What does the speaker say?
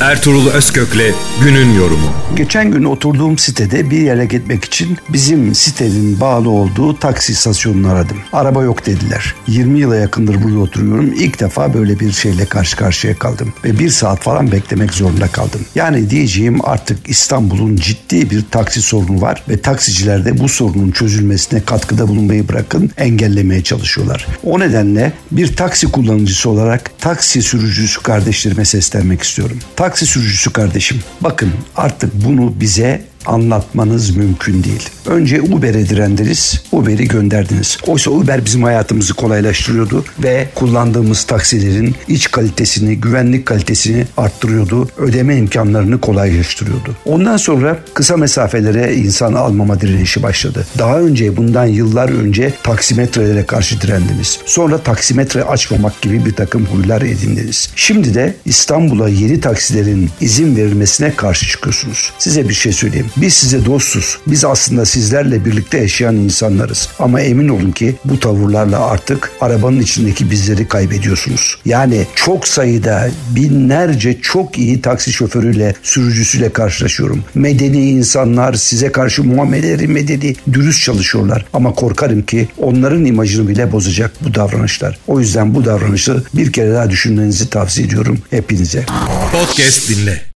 Ertuğrul Özkök'le günün yorumu. Geçen gün oturduğum sitede bir yere gitmek için bizim sitenin bağlı olduğu taksi istasyonunu aradım. Araba yok dediler. 20 yıla yakındır burada oturuyorum. İlk defa böyle bir şeyle karşı karşıya kaldım. Ve 1 saat falan beklemek zorunda kaldım. Yani diyeceğim, artık İstanbul'un ciddi bir taksi sorunu var. Ve taksiciler de bu sorunun çözülmesine katkıda bulunmayı bırakın, engellemeye çalışıyorlar. O nedenle bir taksi kullanıcısı olarak taksi sürücüsü kardeşlerime seslenmek istiyorum. Taksi sürücüsü kardeşim, bakın artık bunu bize anlatmanız mümkün değil. Önce Uber'e direndiniz, Uber'i gönderdiniz. Oysa Uber bizim hayatımızı kolaylaştırıyordu ve kullandığımız taksilerin iç kalitesini, güvenlik kalitesini arttırıyordu, ödeme imkanlarını kolaylaştırıyordu. Ondan sonra kısa mesafelere insan almama direnişi başladı. Daha önce, bundan yıllar önce taksimetrelere karşı direndiniz. Sonra taksimetre açmamak gibi bir takım huylar edindiniz. Şimdi de İstanbul'a yeni taksilerin izin verilmesine karşı çıkıyorsunuz. Size bir şey söyleyeyim. Biz size dostuz. Biz aslında sizlerle birlikte yaşayan insanlarız. Ama emin olun ki bu tavırlarla artık arabanın içindeki bizleri kaybediyorsunuz. Yani çok sayıda, binlerce çok iyi taksi şoförüyle, sürücüsüyle karşılaşıyorum. Medeni insanlar, size karşı muameleleri medeni, dürüst çalışıyorlar. Ama korkarım ki onların imajını bile bozacak bu davranışlar. O yüzden bu davranışı bir kere daha düşünmenizi tavsiye ediyorum hepinize. Podcast dinle.